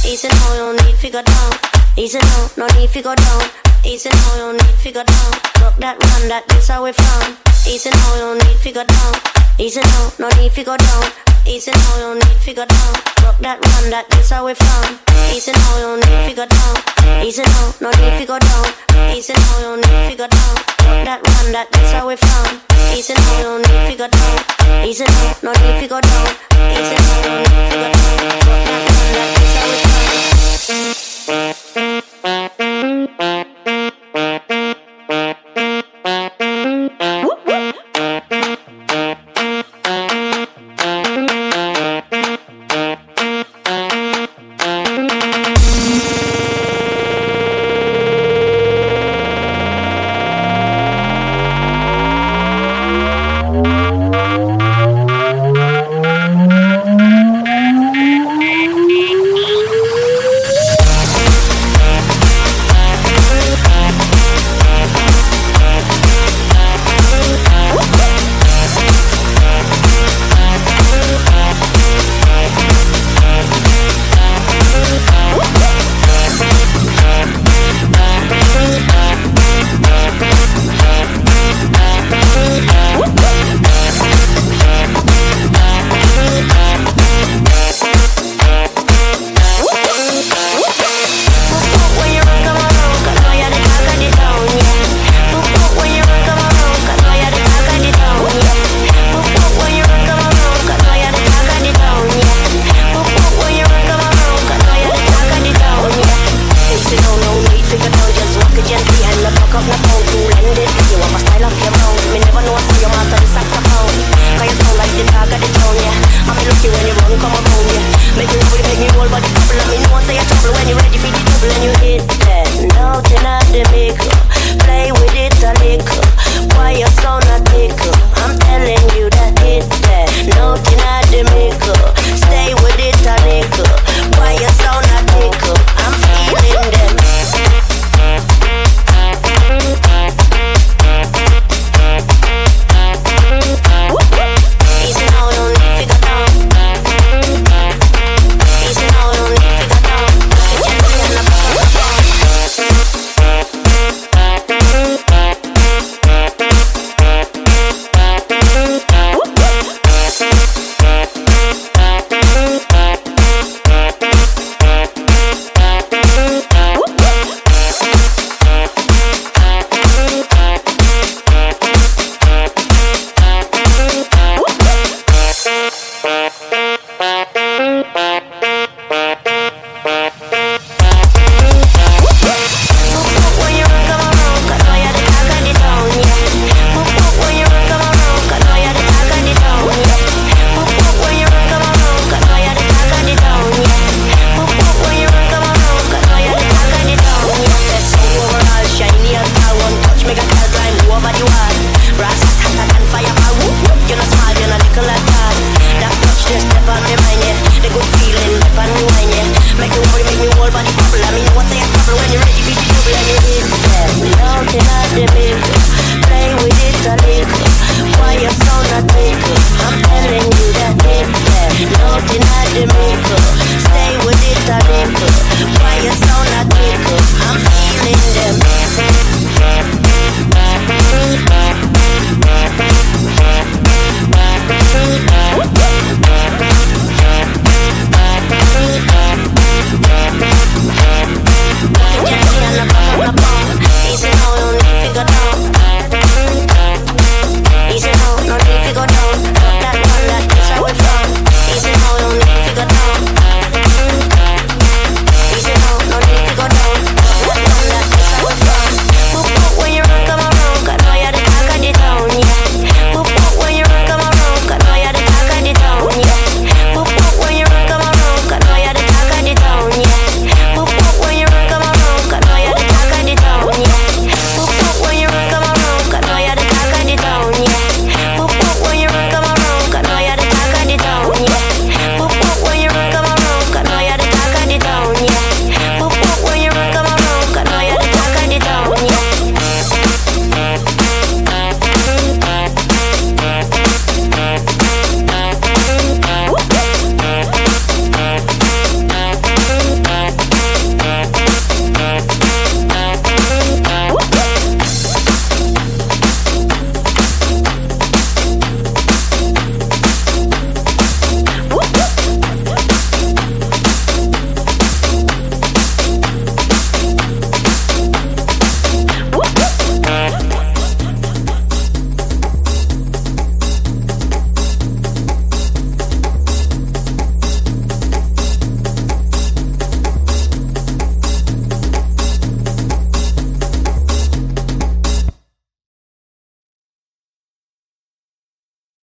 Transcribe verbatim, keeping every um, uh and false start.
Easy now, you don't need figure down. Easy now, no need figure down. Easy now, you don't need figure down. Rock that one, that this how we found. Easy now, you don't need figure down. Easy now, no need figure down. Easy now, you don't need figure down. Rock that one, that this how we found. Easy now, you don't need figure down. Easy now, no need figure down. Easy now, you don't need figure down. Rock that one, that this how we found. Easy now, you don't need figure down. Easy now, no need figure down. Easy now, you don't need figure down. Rock that one, that this how we found. I'm feeling them.